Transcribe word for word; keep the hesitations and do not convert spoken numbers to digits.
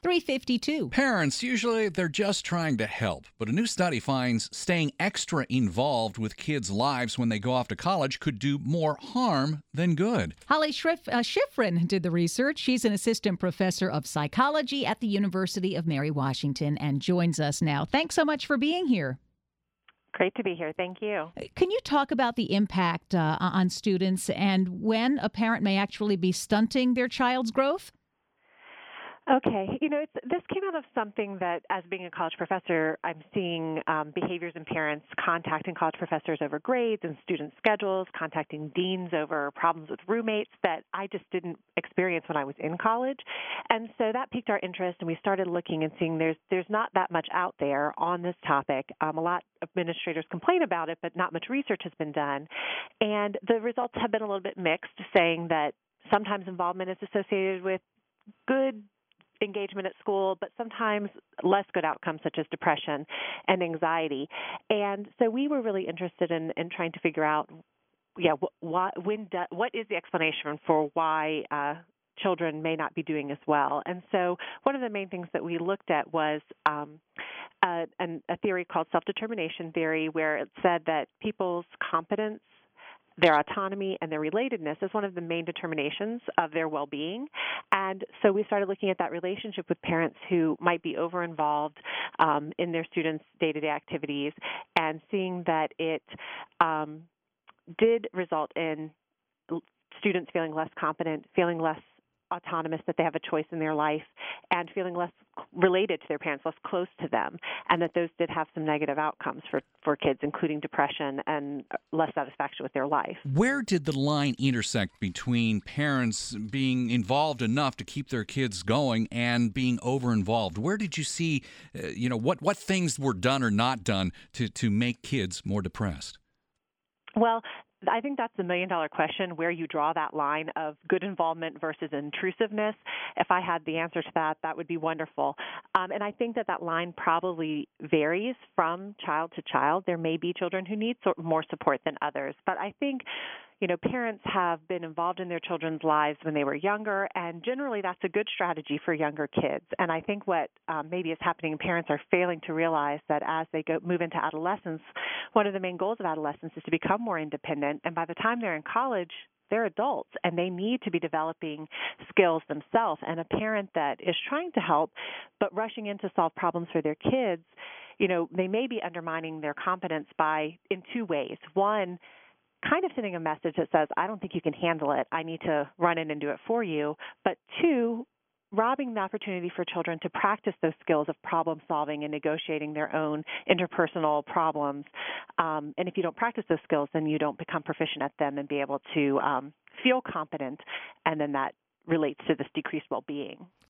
three fifty-two. Parents, usually they're just trying to help, but a new study finds staying extra involved with kids' lives when they go off to college could do more harm than good. Holly Schriff, uh, Schifrin did the research. She's an assistant professor of psychology at the University of Mary Washington and joins us now. Thanks so much for being here. Great to be here. Thank you. Can you talk about the impact uh, on students and when a parent may actually be stunting their child's growth? Okay. You know, it's, this came out of something that, as being a college professor, I'm seeing um, behaviors in parents contacting college professors over grades and student schedules, contacting deans over problems with roommates that I just didn't experience when I was in college. And so that piqued our interest, and we started looking and seeing there's there's not that much out there on this topic. Um, a lot of administrators complain about it, but not much research has been done. And the results have been a little bit mixed, saying that sometimes involvement is associated with good engagement at school, but sometimes less good outcomes such as depression and anxiety. And so we were really interested in, in trying to figure out, yeah, why, when, do, what is the explanation for why uh, children may not be doing as well. And so one of the main things that we looked at was um, a, an, a theory called self-determination theory, where it said that people's competence, their autonomy, and their relatedness is one of the main determinations of their well-being. And so we started looking at that relationship with parents who might be over-involved um, in their students' day-to-day activities and seeing that it um, did result in students feeling less competent, feeling less autonomous, that they have a choice in their life, and feeling less related to their parents, less close to them, and that those did have some negative outcomes for, for kids, including depression and less satisfaction with their life. Where did the line intersect between parents being involved enough to keep their kids going and being over-involved? Where did you see, uh, you know, what, what things were done or not done to, to make kids more depressed? Well, I think that's the million-dollar question, where you draw that line of good involvement versus intrusiveness. If I had the answer to that, that would be wonderful. Um, and I think that that line probably varies from child to child. There may be children who need so- more support than others. But I think, you know, parents have been involved in their children's lives when they were younger, and generally that's a good strategy for younger kids. And I think what um, maybe is happening, parents are failing to realize that as they go move into adolescence, one of the main goals of adolescence is to become more independent. And by the time they're in college, they're adults, and they need to be developing skills themselves. And a parent that is trying to help but rushing in to solve problems for their kids, you know, they may be undermining their competence by in two ways. One, kind of sending a message that says, I don't think you can handle it. I need to run in and do it for you. But two, robbing the opportunity for children to practice those skills of problem solving and negotiating their own interpersonal problems. Um, and if you don't practice those skills, then you don't become proficient at them and be able to um, feel competent, and then that relates to this decreased well-being.